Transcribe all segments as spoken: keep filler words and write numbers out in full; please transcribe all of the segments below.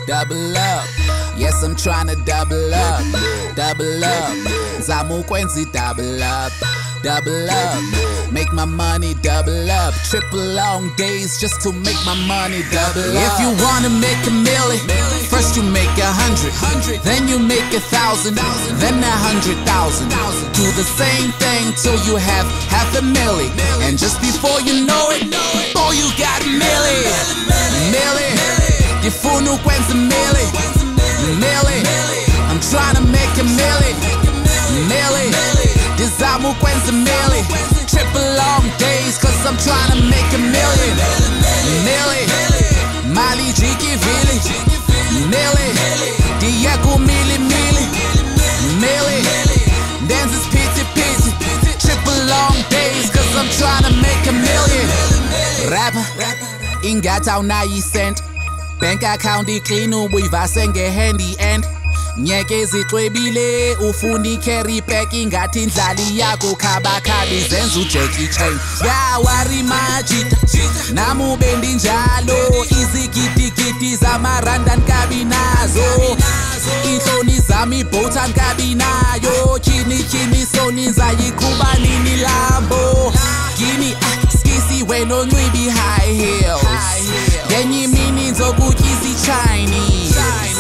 double up. Yes, I'm trying to double up, double up. Zamu Kwenzi, double up, double up. Make my money double up. Triple long days just to make my money double up. If you wanna make a milli, first you make a hundred, then you make a thousand, then a hundred thousand. Do the same thing till you have half a milli, and just before you know it, boy, you got a milli, milli. Ngifuna ukwenza milli, milli. I'm trying to make a milli, milli. Ndizama ukwenza milli. Triple long days cause I'm trying to make a million, milli. Mali jikivili, milli. Ndiya kumili mili, milli. Ndenza pity pity. Triple long days cause I'm trying to make a million. Rapper, ingata unayi cent. Bank account clean ubuyivase ngehandy end. Nyeke zitwebile ufuni carry pack ingathi indlali yakho khaba khabi zenza uJackie Chan. Yawari majita nami ube ndinjalo, izigidigidi zamaranda nkabi nazo, inhloni zami ibhotha nkabi nayo, kini kini soninza yiqhuba nini lambo. Gini skisi wena oncwibi high heels, ngenye imini nzokutya izi-Chinese.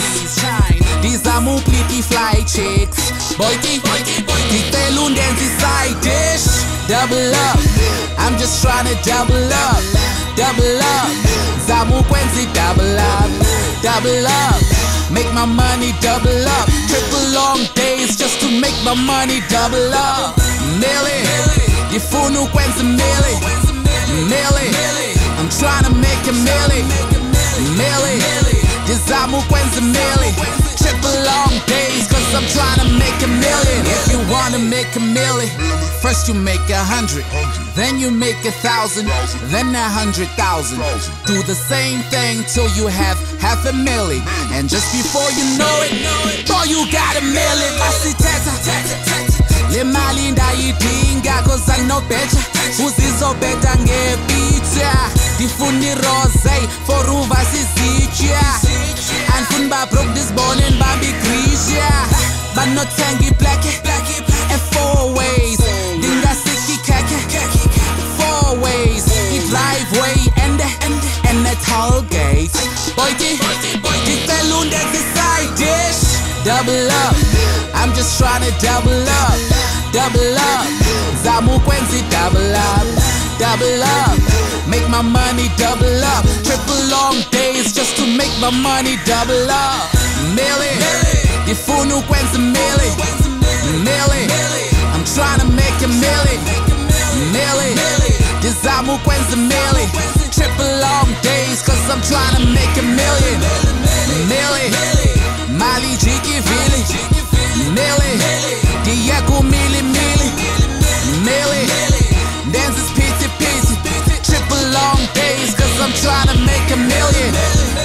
Ndizama upliti fly chicks, boyki, ndicela undenza i-side dish. Double up, I'm just trying to double up, double up. Zama ukwenza i-double up, double up. Make my money double up. Triple long days just to make my money double up. Milli, ngifuna ukwenza milli, milli. I'm trying to make a milli, milli. Ndizama ukwenza milli. Triple long days cause I'm trying to make a million. If you wanna make a million, first you make a hundred, then you make a thousand, then a hundred thousand. Do the same thing till you have half a million, and just before you know it, boy, you got a million. Masithetha le mali ndayidinga cause I know better. Uzizobheda ngebitha, ndifuna i-rose for uva sizitya. Andifuna ba broke this morning baby Grisha, but not tangy black and four ways. Ndingasiki khakhe four ways. I driveway and and a toll gate. Boyki, ndicela undenza i-side dish. Double up, I'm just trying to double up, double up. Zama ukwenza double up, double up. Make my money double up. Triple long days just to make my money double up. Milli, ngifuna ukwenza milli, milli. I'm trying to make a milli, milli. Ndizama ukwenza milli. Triple long days cause I'm trying to make a million, milli. Mali jikivili, milli. Ndiya kumili mili, milli. Ndenza pity pity. Triple long days cause I'm trying to make a million.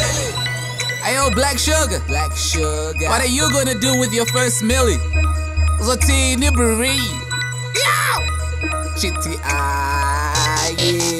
Ayo, Black Sugar, Black Sugar, what are you gonna do with your first milli? Zoti Nibri, yeah, Chitty, ah, yeah.